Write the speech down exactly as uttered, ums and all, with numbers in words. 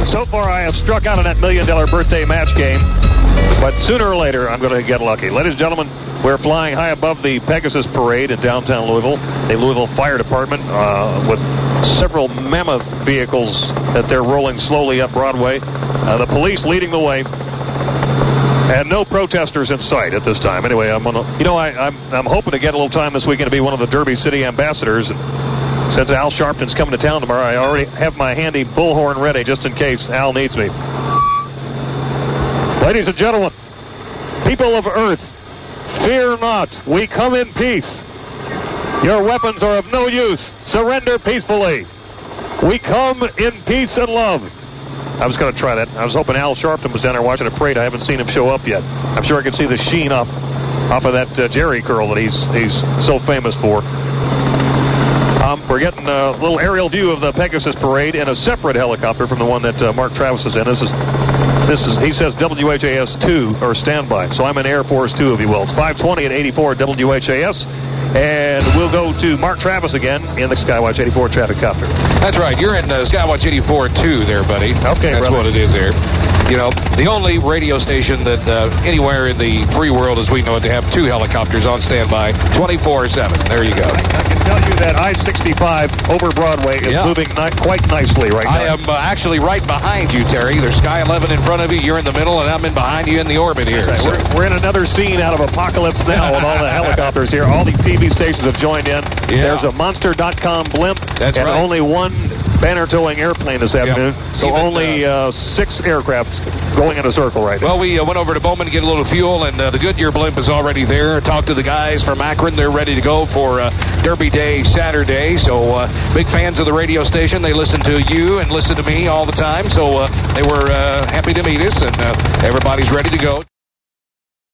So far, I have struck out in that million-dollar birthday match game, but sooner or later, I'm going to get lucky. Ladies and gentlemen, we're flying high above the Pegasus Parade in downtown Louisville. The Louisville Fire Department uh, with several mammoth vehicles that they're rolling slowly up Broadway. Uh, the police leading the way. And no protesters in sight at this time. Anyway, I'm gonna, you know, I, I'm I'm hoping to get a little time this weekend to be one of the Derby City ambassadors. And since Al Sharpton's coming to town tomorrow, I already have my handy bullhorn ready just in case Al needs me. Ladies and gentlemen, people of Earth, fear not. We come in peace. Your weapons are of no use. Surrender peacefully. We come in peace and love. I was going to try that. I was hoping Al Sharpton was down there watching a parade. I haven't seen him show up yet. I'm sure I can see the sheen off, off of that uh, Jerry curl that he's he's so famous for. Um, we're getting a little aerial view of the Pegasus Parade in a separate helicopter from the one that uh, Mark Travis is in. This is, this is, he says W H A S two, or standby. So I'm in Air Force two, if you will. It's five twenty at eighty-four W H A S. And we'll go to Mark Travis again in the Skywatch eighty-four traffic copter. That's right. You're in uh, Skywatch eighty-four two there, buddy. Okay, That's brother. what it is there. You know, the only radio station that uh, anywhere in the free world, as we know it, to have two helicopters on standby twenty-four seven. There you go. I, I can tell you that I sixty-five over Broadway is yeah. moving not quite nicely right now. I am uh, actually right behind you, Terry. There's Sky eleven in front of you. You're in the middle, and I'm in behind you in the orbit here. Right. So. We're, we're in another scene out of Apocalypse Now with all the helicopters here. All these T V stations have joined in. Yeah. There's a Monster dot com blimp That's and right. only one banner towing airplane this afternoon. Yep. So Even, only uh, six aircraft going in a circle right now. Well, we uh, went over to Bowman to get a little fuel, and uh, the Goodyear blimp is already there. Talked to the guys from Akron. They're ready to go for uh, Derby Day Saturday. So uh, big fans of the radio station. They listen to you and listen to me all the time. So uh, they were uh, happy to meet us, and uh, everybody's ready to go.